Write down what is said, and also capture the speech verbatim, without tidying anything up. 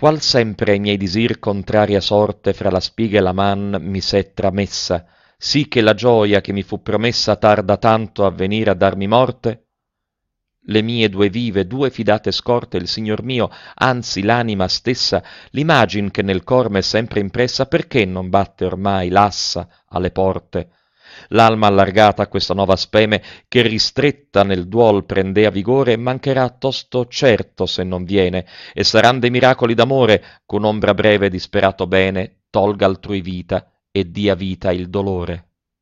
qual sempre ai miei disir contraria sorte fra la spiga e la man mi s'è tramessa, sì che la gioia che mi fu promessa tarda tanto a venire a darmi morte? Le mie due vive, due fidate scorte, il signor mio, anzi l'anima stessa, l'imagin che nel cor m'è sempre impressa, perché non batte ormai l'assa alle porte? L'alma allargata a questa nuova speme, che ristretta nel duol prendea vigore, mancherà tosto certo se non viene, e saran dei miracoli d'amore, con ombra breve disperato bene, tolga altrui vita e dia vita il dolore.